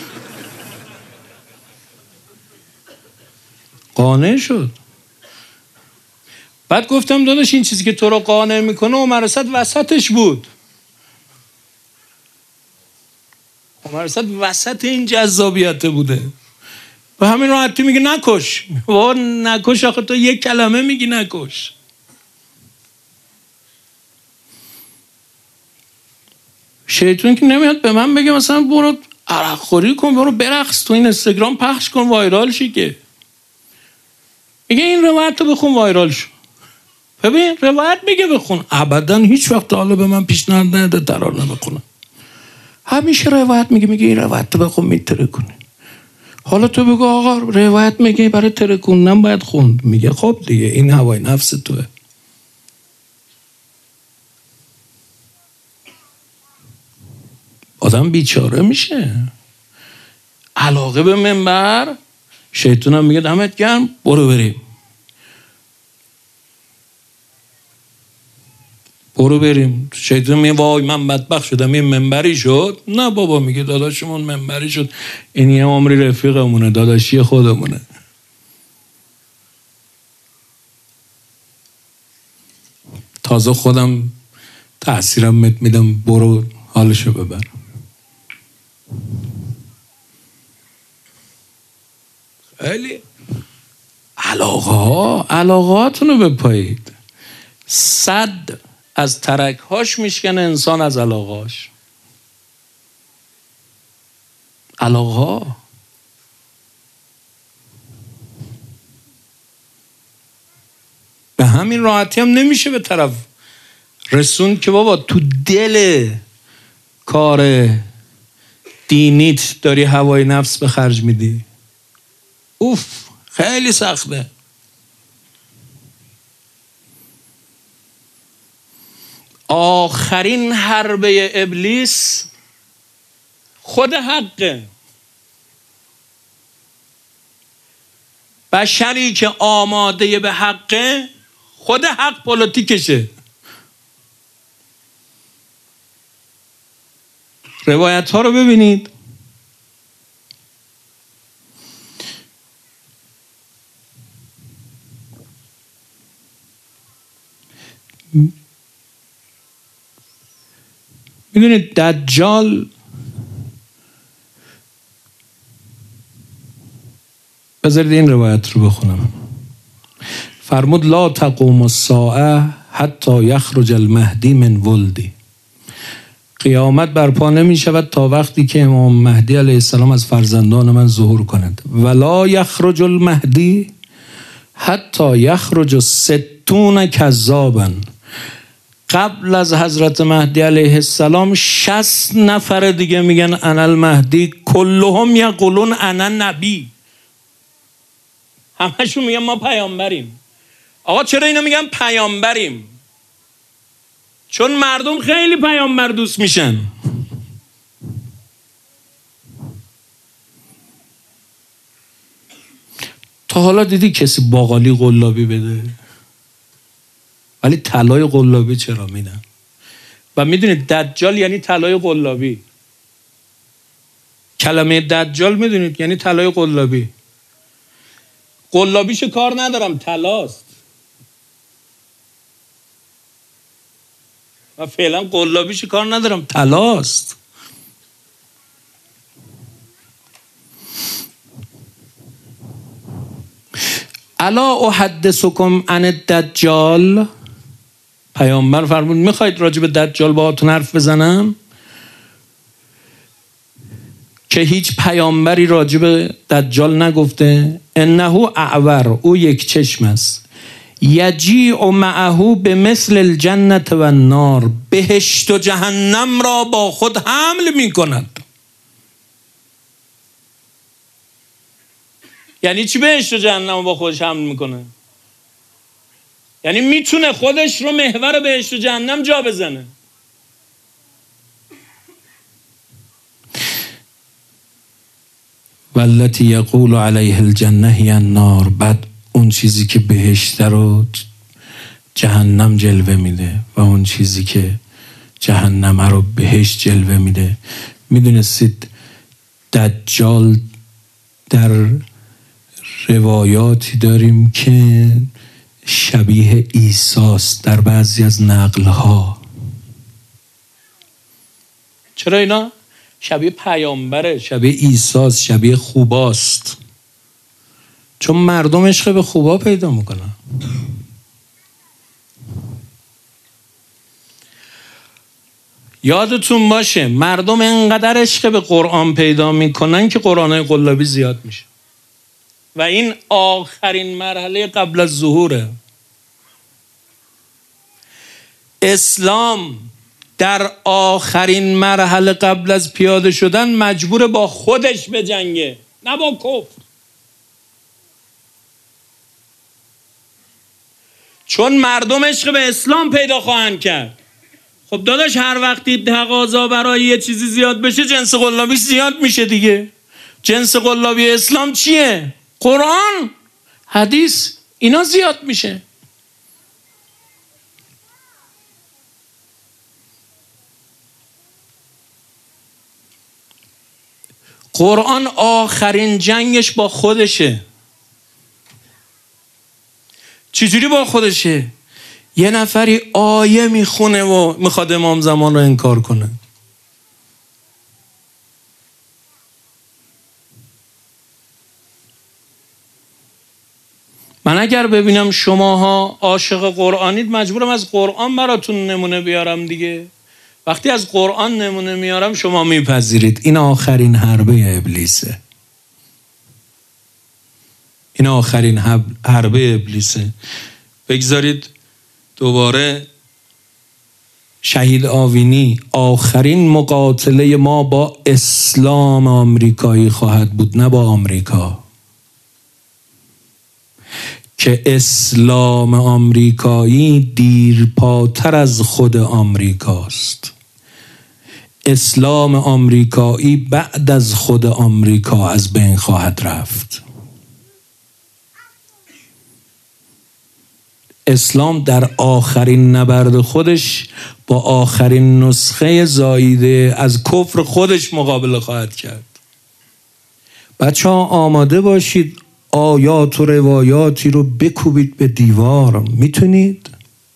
قانع شد. بعد گفتم داداش این چیزی که تو رو قانع میکنه عمر اسد وسطش بود. عمر اسد وسط این جذابیت بوده. به همین راحتی میگه نکش. نکش آخه تو یک کلمه میگی نکش. شیطان که نمیاد به من بگه مثلا برو عرق خوری کن، برو برقص تو این اینستاگرام پخش کن وایرال شی، که میگه این روایت رو بخون وایرال شو. ببین روایت میگه بخون. ابدا هیچ وقت حالا به من پیشنهاد نده ترانه بخونم. همیشه روایت میگه این روایت رو بخون میتره کنه. حالا تو بگو آقا روایت میگه برای ترکوندن باید خوند، میگه خب دیگه این هوای نفس توه. آدم بیچاره میشه. علاقه به منبر. شیطان هم میگه دمت گرم برو بریم. شیطان میگه وای من بدبخت شدم این منبری شد. نه بابا، میگه داداشمون منبری شد، این یه عمری رفیقمونه، داداشی خودمونه. تازه خودم تأثیرم میدم، برو حالشو ببر. خیلی علاقهاتونو بپایید. 100 از ترکهاش میشکنه انسان از علاقهاش. علاقه. به همین راحتی هم نمیشه به طرف رسون که بابا تو دل کار دینیت داری هوای نفس به خرج میدی. اوف، خیلی سخته. آخرین حربه ابلیس خود حقه. بشری که آماده به حقه، خود حق پلیتیکشه. روایت ها رو ببینید. میدونید دجال، بذارید این روایت رو بخونم. فرمود لا تقوم الساعه حتی یخرج المهدی من ولدی. قیامت برپا نمی شود تا وقتی که امام مهدی علیه السلام از فرزندان من ظهور کند. ولا یخرج المهدی حتی یخرج 60 کذابا. قبل از حضرت مهدی علیه السلام 60 نفر دیگه میگن انا المهدی، کلهم یقولون انا نبی. همشون میگن ما پیامبریم. آقا چرا اینا میگن پیامبریم؟ چون مردم خیلی پیامبر دوست میشن. تا حالا دیدی کسی باقالی قلابی بده؟ ولی طلای قلابی چرا میدن؟ و میدونید دجال یعنی طلای قلابی. کلمه دجال میدونید یعنی طلای قلابی. قلابیشو کار ندارم، طلاست. و فعلا قلابیشو کار ندارم، طلاست. الا احدثکم عن الدجال. پیامبر فرمود میخواید راجع به دجال باهاتون حرف بزنم؟ که هیچ پیامبری راجع به دجال نگفته. انه اعور، او یک چشم است. یجیع معه به مثل الجنة و النار، بهشت و جهنم را با خود حمل می کند. یعنی چی بهشت و جهنم را با خودش حمل میکنه؟ یعنی میتونه خودش رو محور بهشت و جهنم جا بزنه. والتی یقول علیه الجنه هی النار. بعد اون چیزی که بهشت رو جهنم جلوه میده و اون چیزی که جهنم رو بهشت جلوه میده. میدونستید دجال در روایاتی داریم که شبیه عیساست در بعضی از نقلها. چرا اینا؟ شبیه پیامبره، شبیه عیساست، شبیه خوباست. چون مردم عشق به خوبا پیدا میکنن. یادتون باشه مردم انقدر عشق به قرآن پیدا میکنن که قرآنای قلابی زیاد میشه. و این آخرین مرحله قبل از ظهوره. اسلام در آخرین مرحله قبل از پیاده شدن مجبور با خودش بجنگه، نه با کفر. چون مردم عشق به اسلام پیدا خواهند کرد. خب داداش هر وقتی تقاضا برای یه چیزی زیاد بشه جنس قلابیش زیاد میشه دیگه. جنس قلابی اسلام چیه؟ قرآن، حدیث، اینا زیاد میشه. قرآن آخرین جنگش با خودشه. چجوری با خودشه؟ یه نفری آیه میخونه و میخواد امام زمان رو انکار کنه. من اگر ببینم شماها عاشق قرآنید مجبورم از قرآن براتون نمونه بیارم دیگه. وقتی از قرآن نمونه میارم شما میپذیرید این آخرین حربه ابلیسه. این آخرین حربه ابلیسه. بگذارید دوباره شهید آوینی، آخرین مقاتله ما با اسلام آمریکایی خواهد بود، نه با آمریکا. که اسلام آمریکایی دیرپاتر از خود آمریکاست. اسلام آمریکایی بعد از خود آمریکا از بین خواهد رفت. اسلام در آخرین نبرد خودش با آخرین نسخه زاییده از کفر خودش مقابله خواهد کرد. بچه ها آماده باشید آیات و روایاتی رو بکوبید به دیوار. میتونید؟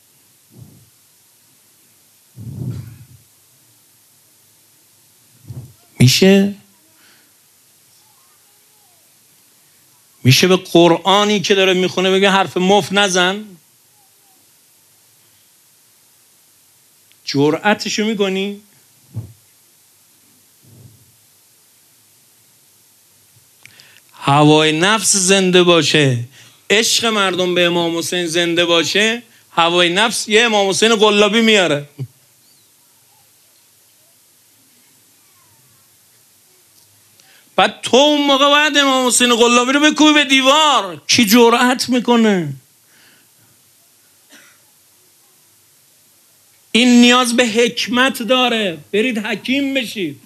میشه به قرآنی که داره میخونه بگه حرف مفت نزن؟ جرأتشو میکنی؟ هوای نفس زنده باشه، عشق مردم به امام حسین زنده باشه، هوای نفس یه امام حسین قلابی میاره. بعد تو اون موقع باید امام حسین قلابی رو بکوبی به دیوار. کی جرأت میکنه؟ این نیاز به حکمت داره. برید حکیم بشید.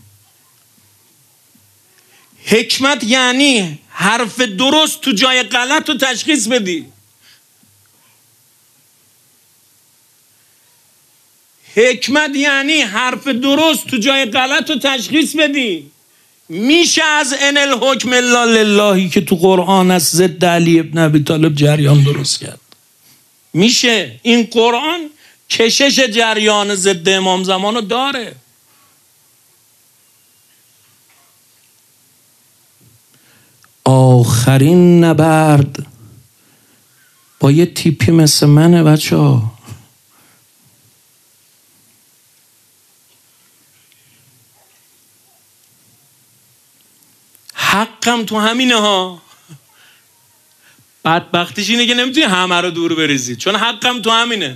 حکمت یعنی حرف درست تو جای غلط رو تشخیص بدی. حکمت یعنی حرف درست تو جای غلط رو تشخیص بدی. میشه از ان الحکم الا للهی که تو قرآن از ضد علی ابن ابی طالب جریان درست کرد. میشه. این قرآن کشش جریان ضد امام زمان رو داره. آخرین نبرد با یه تیپی مثل منه بچه ها. حقم تو همینه ها. بدبختیش اینه که نمیتونی همه رو دور بریزی، چون حقم تو همینه.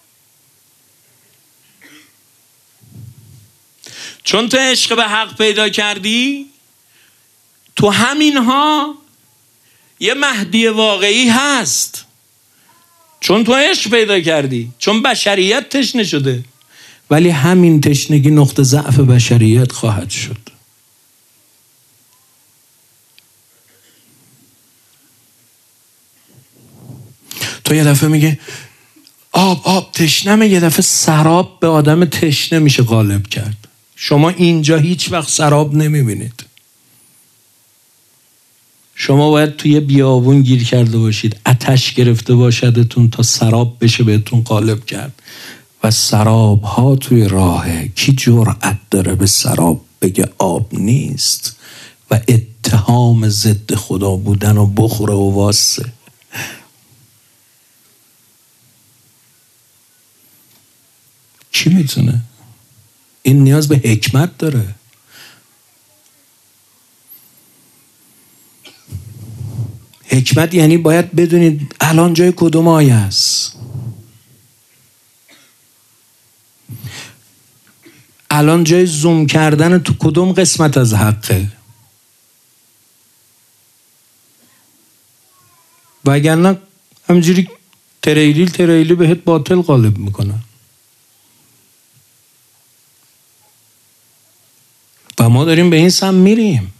چون تو عشق به حق پیدا کردی، تو همینها یه مهدی واقعی هست. چون تو عشق پیدا کردی، چون بشریت تشنه شده. ولی همین تشنگی نقطه ضعف بشریت خواهد شد. تو یه دفعه میگه آب تشنمه، یه دفعه سراب به آدم تشنه میشه غالب کرد. شما اینجا هیچ وقت سراب نمیبینید. شما باید توی بیابون گیر کرده باشید، آتش گرفته باشدتون تا سراب بشه بهتون غالب کرد. و سراب ها توی راهه. کی جرأت داره به سراب بگه آب نیست و اتهام ضد خدا بودن و بخوره و واسه؟ کی میتونه؟ این نیاز به حکمت داره. حکمت یعنی باید بدونید الان جای کدوم آیه است، الان جای زوم کردن تو کدوم قسمت از حقه. وگرنه همینجوری تریلی بهت باطل غالب میکنن. و ما داریم به این سم میریم.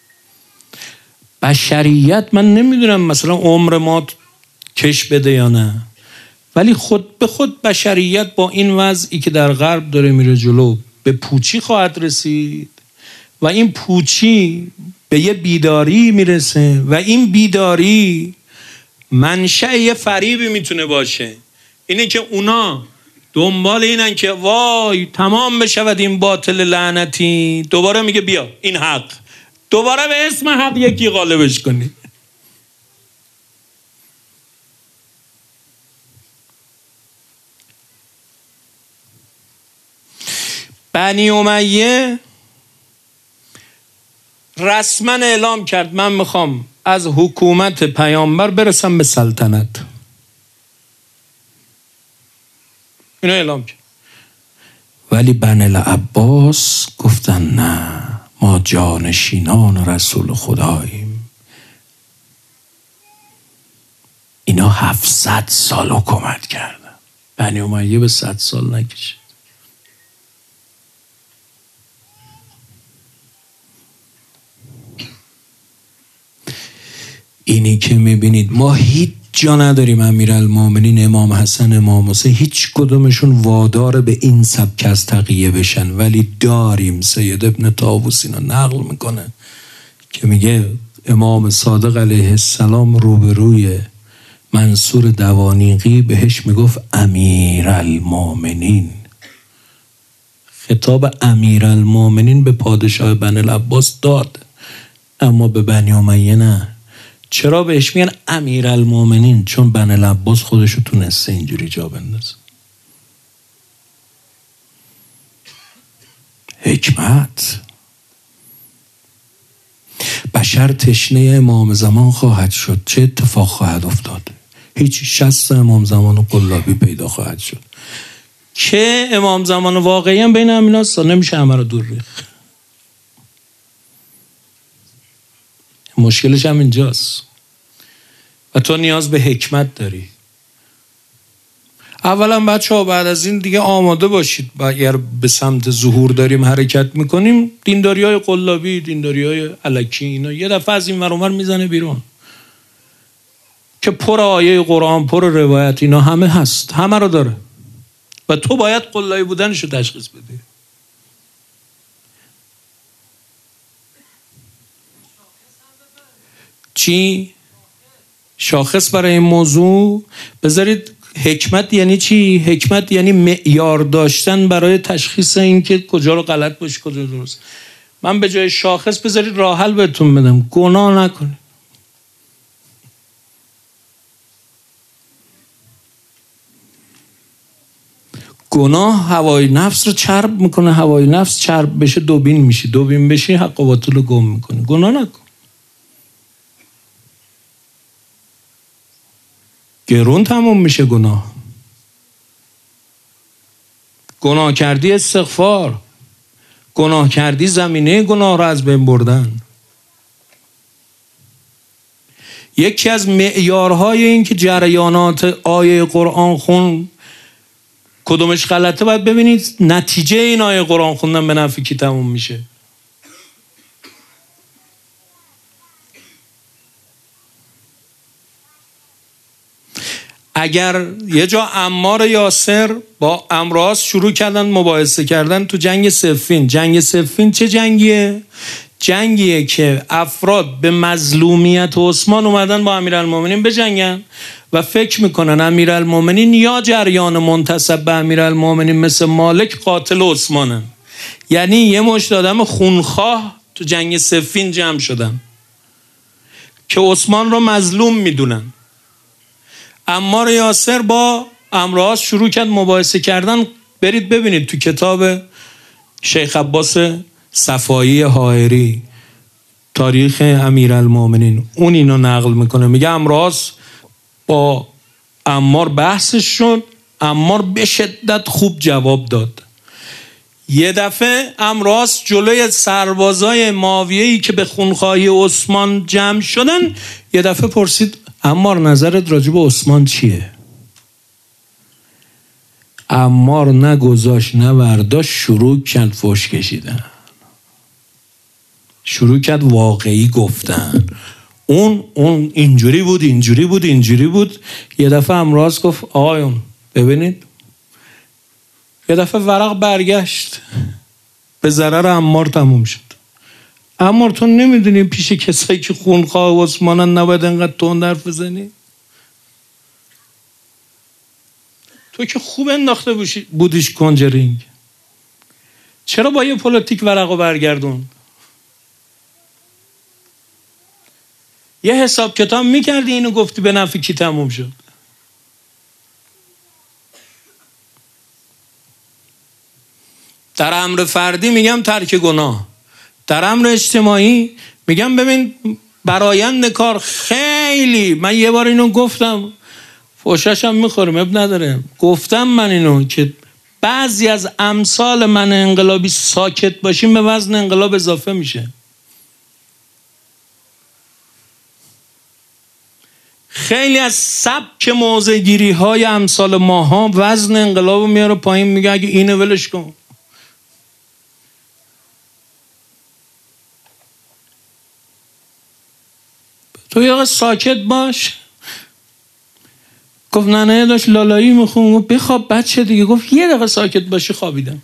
بشریت، من نمیدونم مثلا عمر ما کش بده یا نه، ولی خود به خود بشریت با این وضعی که در غرب داره میره جلو به پوچی خواهد رسید و این پوچی به یه بیداری میرسه و این بیداری منشأ یه فریبی میتونه باشه. اینه که اونا دنبال اینن که وای تمام بشود این باطل لعنتی، دوباره میگه بیا این حق، دوباره به اسم حق یکی غالبش کنی. بنی امیه رسما اعلام کرد من میخوام از حکومت پیامبر برسم به سلطنت. اینو اعلام کرد. ولی بنی العباس گفتن نه، ما جانشینان رسول خداییم. اینا 700 سال حکومت کردن. بنی امیه به 100 سال نکشید. اینی که میبینید ما هیچ جا نداریم امیرالمومنین امام حسن امام حسین هیچ کدومشون وادار به این سبک از تقیه بشن، ولی داریم سید ابن طاووس اینا نقل میکنه که میگه امام صادق علیه السلام روبروی منصور دوانیقی بهش میگفت امیرالمومنین. خطاب امیرالمومنین به پادشاه بنی العباس داد، اما به بنی امیه نه. چرا بهش میگن امیرالمومنین؟ چون بنی العباس خودشو تونسته اینجوری جا بندازه. حکمت. بشر تشنه امام زمان خواهد شد. چه اتفاق خواهد افتاد؟ هیچ 60 امام زمان قلابی پیدا خواهد شد که امام زمان واقعی هم بین همین هست. نمیشه همه رو دور ریخت. مشکلش هم اینجاست و تو نیاز به حکمت داری. اولا بچه‌ها بعد از این دیگه آماده باشید و اگر به سمت ظهور داریم حرکت میکنیم، دینداری‌های قلابی، دینداری‌های الکی، اینا یه دفعه از این ور اون ور میزنه بیرون که پر آیه قرآن، پر روایت، اینا همه هست، همه رو داره و تو باید قلابی بودنشو تشخیص بدی. چی؟ شاخص برای این موضوع بذارید. حکمت یعنی چی؟ حکمت یعنی معیار داشتن برای تشخیص این که کجا رو غلط باشه کجا درست. من به جای شاخص بذارید راه حل بهتون بدم. گناه نکنید. گناه هوای نفس رو چرب میکنه. هوای نفس چرب بشه دوبین میشی. دوبین بشی حق و باطل رو گم میکنه. گناه نکن. گرون تموم میشه گناه. گناه کردی استغفار. گناه کردی زمینه گناه رو از بین بردن. یکی از معیارهای این که جریانات آیه قرآن خون کدومش غلطه باید ببینید نتیجه این آیه قرآن خوندن به نفع کی تموم میشه. اگر یه جا عمار یاسر با عمراس شروع کردن مباحثه کردن تو جنگ صفین. جنگ صفین چه جنگیه؟ جنگیه که افراد به مظلومیت عثمان اومدن با امیرالمومنین بجنگن و فکر میکنن امیرالمومنین یا جریان منتسب به امیرالمومنین مثل مالک قاتل عثمانن. یعنی یه مشت آدم خونخواه تو جنگ صفین جمع شدن که عثمان رو مظلوم میدونن. عمار یاسر با عمراس شروع کرد مباحثه کردن. برید ببینید تو کتاب شیخ عباس صفایی حائری تاریخ امیرالمومنین، اون اینو نقل میکنه. میگه عمراس با عمار بحثش شد. عمار به شدت خوب جواب داد. یه دفعه عمراس جلوی سربازای معاویه‌ای که به خونخواهی عثمان جمع شدن یه دفعه پرسید عمار نظرت راجع به عثمان چیه؟ عمار نه گذاشت نه برداشت، شروع کرد فحش کشیدن. شروع کرد واقعی گفتن. اون اینجوری بود اینجوری بود اینجوری بود. یه دفعه عمراس گفت آقایون ببینید. یه دفعه ورق برگشت. به ضرر عمار تموم شد. عمار تو نمیدونی پیش کسایی که خونخواه عثمانن نباید انقدر تند حرف بزنی؟ تو که خوب انداخته بودیش کنجرینگ. چرا با یه پلیتیک ورقو برگردون؟ یه حساب کتاب میکردی اینو گفتی به نفع کی تموم شد؟ در امر فردی میگم ترک گناه، در امر اجتماعی میگم ببین برآیند کار خیلی، من یه بار اینو گفتم فوشش هم میخورم اب نداره، گفتم من اینو که بعضی از امثال من انقلابی ساکت باشیم به وزن انقلاب اضافه میشه. خیلی از سبک موضع گیری های امثال ماها وزن انقلاب میاره پایین، میگه اگه اینو ولش کن. تو یه ساکت باش. گفت نه داشت لالایی میخون، گفت بخواب بچه دیگه. گفت یه دقیقه ساکت باشی، خوابیدم.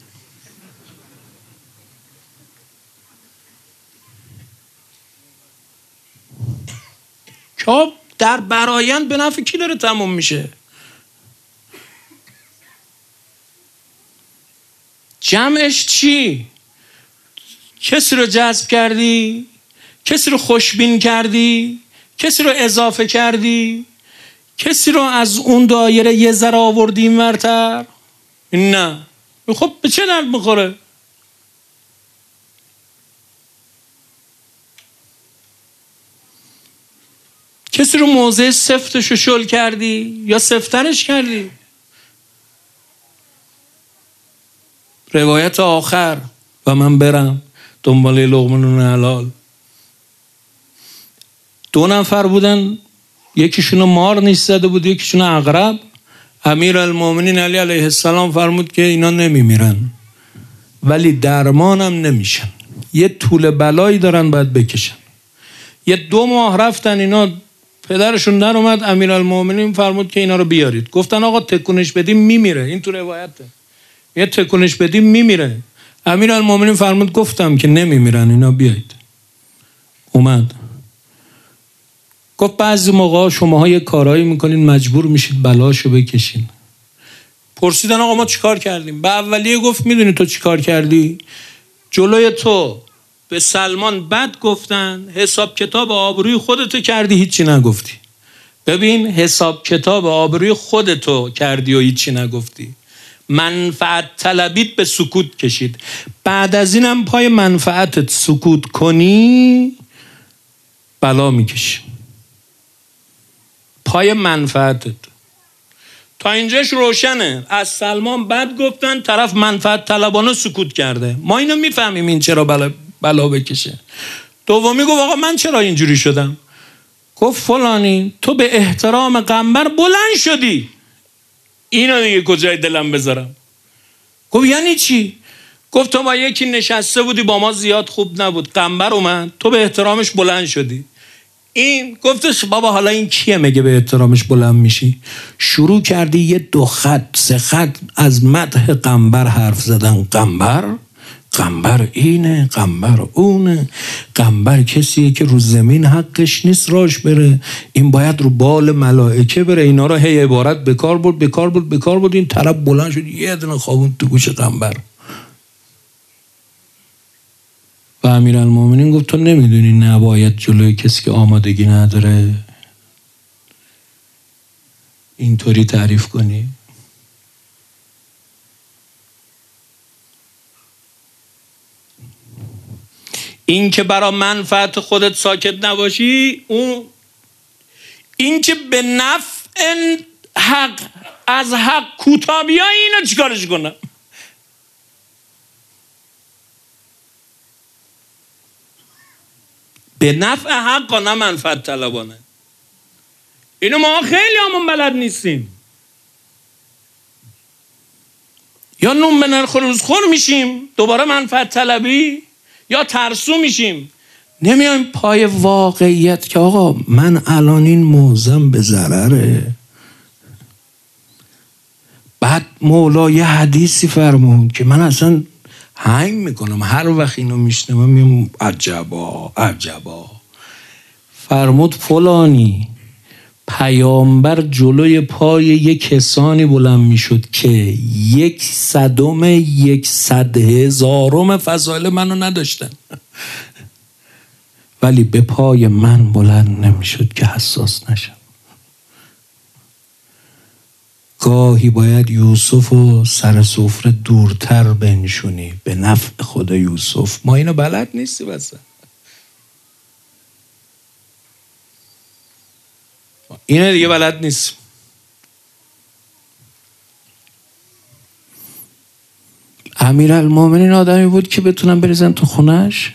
که در برآیند به نفع کی داره تموم میشه؟ جمعش چی؟ کسی رو جذب کردی؟ کسی رو خوشبین کردی؟ کسی رو اضافه کردی؟ کسی رو از اون دایره یه ذره آوردی اینورتر؟ نه. خب به چه درد میخوره؟ کسی رو موضع سفتش رو شل کردی یا سفترش کردی؟ روایت آخر و من برم دنباله لقمه نون حلال. 2 نفر بودن، یکیشونو مار نیش زده بود، یکیشونو عقرب. امیرالمومنین علی علیه السلام فرمود که اینا نمیمیرن ولی درمان هم نمیشن، یه طول بلایی دارن باید بکشن. یه 2 ماه رفتن اینا، پدرشون در اومد، امیرالمومنین فرمود که اینا رو بیارید. گفتن آقا تکونش بدیم میمیره، این تو روایته، یه تکونش بدیم میمیره. امیرالمومنین فرمود گفتم که نمیمیرن اینا، بیایید. اومد گفت بعضی موقع شماها یه کارایی میکنین مجبور میشید بلاشو بکشین. پرسیدن آقا ما چیکار کردیم؟ به اولیه گفت میدونی تو چیکار کردی؟ جلوی تو به سلمان بد گفتن، حساب کتاب آبروی خودتو کردی هیچی نگفتی. ببین حساب کتاب آبروی خودتو کردی و هیچی نگفتی. منفعت طلبیت به سکوت کشید. بعد از اینم پای منفعتت سکوت کنی بلا میکشی. پای منفعتت. تا اینجاش روشنه. از سلمان بد گفتن، طرف منفعت طلبانه سکوت کرده. ما اینو میفهمیم این چرا بلا بکشه. دومی گفت آقا من چرا اینجوری شدم؟ گفت فلانی تو به احترام قنبر بلند شدی. اینو دیگه کجای دلم بذارم؟ گفت یعنی چی؟ گفت تو با یکی نشسته بودی با ما زیاد خوب نبود، قنبر اومد تو به احترامش بلند شدی. این گفتش بابا حالا این کیه مگه به احترامش بلند میشی؟ شروع کردی یه 2 خط 3 خط از مدح قنبر حرف زدن. قنبر اینه، قنبر اونه، قنبر کسیه که رو زمین حقش نیست راش بره، این باید رو بال ملائکه بره. اینا رو هی عبارت بکار برد. این طرف بلند شد یه دونه خوابون تو گوش قنبر. و امیرالمومنین گفت تو نمیدونی نباید جلوی کسی که آمادگی نداره اینطوری تعریف کنی؟ این که برای منفعت خودت ساکت نباشی، این که به نفع حق از حق کوتاه بیای، اینو چیکارش کنم؟ به نفع حق نه منفعت طلبانه. اینو ما خیلی همون بلد نیستیم. یا نون به نرخ روزخور میشیم دوباره منفعت طلبی، یا ترسو میشیم نمیایم پای واقعیت که آقا من الان این موزم به ضرره. بعد مولا یه حدیثی فرمود که من اصلا هنگ میکنم هر وقت اینو میشنم میگم عجبا. فرمود فلانی پیامبر جلوی پای یک کسانی بلند میشد که 1/100,000 فضایل منو نداشتن، ولی به پای من بلند نمیشد که حساس نشم. گاهی باید یوسف و سر سفره دورتر بنشونی به نفع خود یوسف. ما اینو بلد نیستیم اصلا. اینو دیگه بلد نیستیم. امیرالمومنین آدمی بود که بتونن بریزن تو خونش؟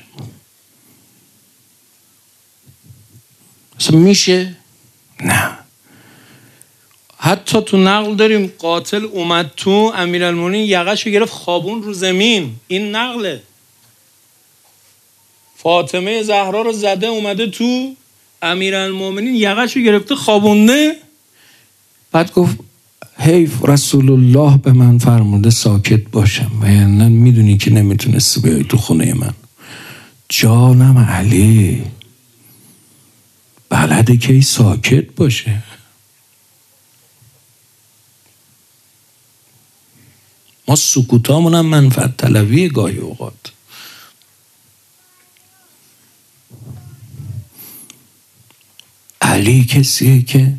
اصلا میشه؟ نه. حتی تو نقل داریم قاتل اومد تو، امیرالمومنین یقه‌شو گرفت خوابون رو زمین. این نقله. فاطمه زهرا رو زده اومده تو، امیرالمومنین یقه‌شو گرفته خوابونده. بعد گفت حیف رسول الله به من فرموده ساکت باشم و یعنی میدونی که نمیتونستی بیای تو خونه من. جانم علی بلده که ساکت باشه. ما سکوتامون هم منفعت طلبی گاهی اوقات. علی کسیه که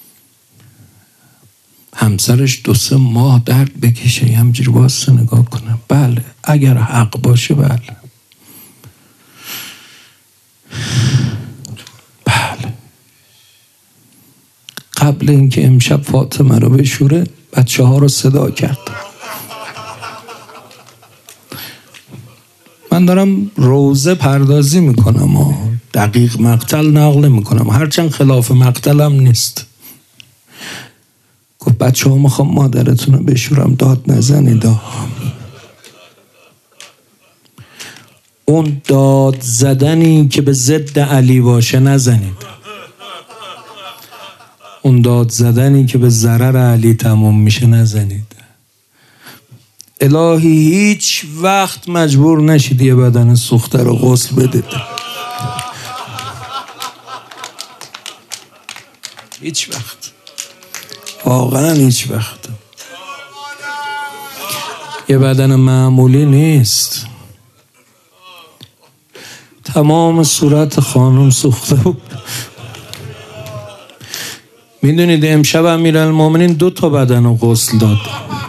همسرش 2-3 ماه درد بکشه همجوری واسه نگاه کنه. بله اگر حق باشه. بله قبل اینکه امشب فاطمه رو بشوره بچه ها رو صدا کرد. من دارم روزه پردازی میکنم و دقیق مقتل نقل میکنم، هرچند خلاف مقتلم نیست. گفت بچه ها میخوام مادرتون رو بشورم، داد نزنید. اون داد زدنی که به ضد علی باشه نزنید. اون داد زدنی که به ضرر علی تموم میشه نزنید. الهی هیچ وقت مجبور نشید یه بدن سوخته رو غسل بدید. هیچ وقت، واقعا هیچ وقت. یه بدن معمولی نیست. تمام صورت خانم سوخته بود. میدونید امشب امیرالمومنین 2 بدن رو غسل داد،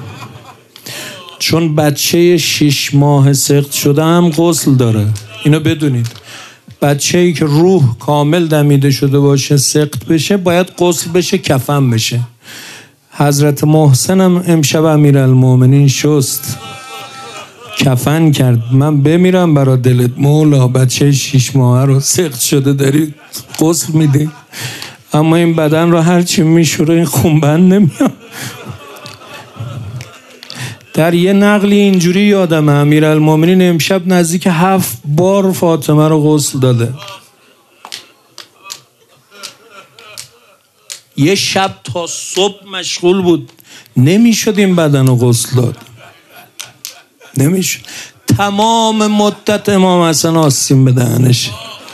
چون بچه 6 ماه سقط شده هم غسل داره. اینو بدونید. بچه‌ای که روح کامل دمیده شده باشه سقط بشه باید غسل بشه، کفن بشه. حضرت محسن هم امشب امیرالمومنین شست، کفن کرد. من بمیرم برا دلت مولا، بچه 6 ماه رو سقط شده داری غسل میدی، اما این بدن رو هرچی میشوره این خونبند نمیاد. در یه نقلی اینجوری یادم امیرالمومنین امشب نزدیک 7 بار فاطمه رو غسل داده. یه شب تا صبح مشغول بود، نمیشد این بدن رو غسل داد، نمیشد. تمام مدت امام حسن آستین به دهنش.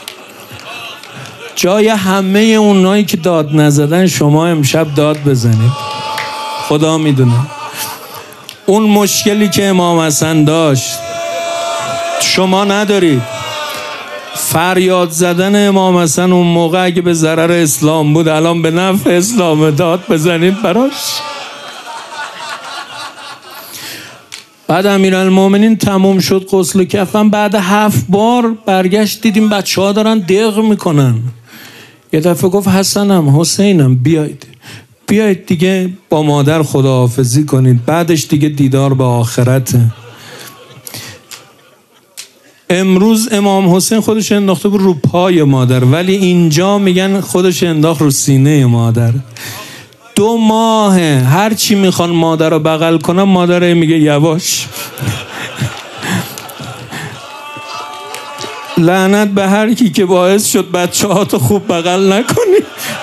جای همه اونایی که داد نزدن شما امشب داد بزنید. خدا میدونه اون مشکلی که امام حسن داشت شما ندارید. فریاد زدن امام حسن اون موقع اگه به ضرر اسلام بود الان به نفع اسلام، داد بزنید براش. بعد امیرالمومنین تموم شد غسل و کفن، بعد 7 بار برگشت دیدیم بچه ها دارن دق میکنن. یه دفعه گفت حسنم حسینم بیایید دیگه با مادر خداحافظی کنید، بعدش دیگه دیدار به آخرته. امروز امام حسین خودش انداخته بود رو پای مادر، ولی اینجا میگن خودش انداخت رو سینه مادر. 2 ماه هر چی میخوان مادر رو بغل کنن، مادر میگه یواش. لعنت به هر کی که باعث شد بچه ها تو خوب بغل نکنی.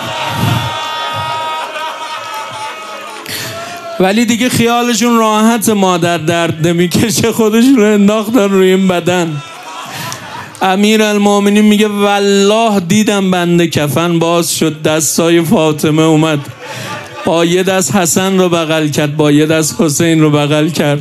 ولی دیگه خیالشون راحت، مادر درد نمیکشه، خودشون رو انداختن روی این بدن. امیرالمومنین میگه والله دیدم بند کفن باز شد، دستای فاطمه اومد، با یه دست حسن رو بغل کرد، با یه دست حسین رو بغل کرد.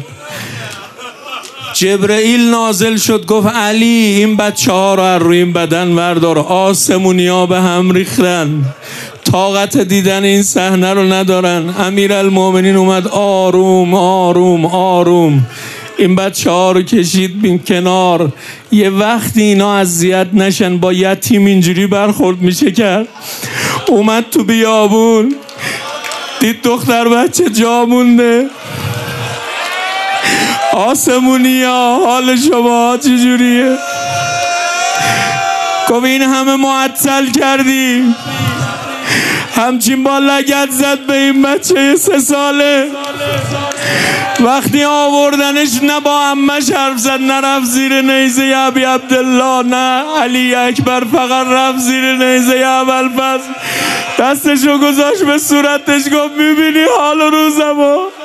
جبرئیل نازل شد گفت علی این بچه ها رو از روی این بدن وردار. آسمونی ها به هم ریختن، طاقت دیدن این صحنه رو ندارن. امیرالمومنین اومد آروم آروم آروم این بچه ها رو کشید بین کنار. یه وقتی اینا اذیت نشن با یتیم اینجوری برخورد میشه کرد. اومد تو بیابون دید دختر بچه جا مونده. آسمونیا حال شما چجوریه؟ گفت این همه معطل کردی، همچین با لگد زد به این بچه 3 ساله. وقتی آوردنش نه با عمش حرف زد، نه رفت زیر نیزه ابی عبدالله، نه علی اکبر، فقط رفت زیر نیزه ابوالفضل، دستشو گذاشت به صورتش گفت میبینی حال روزمو؟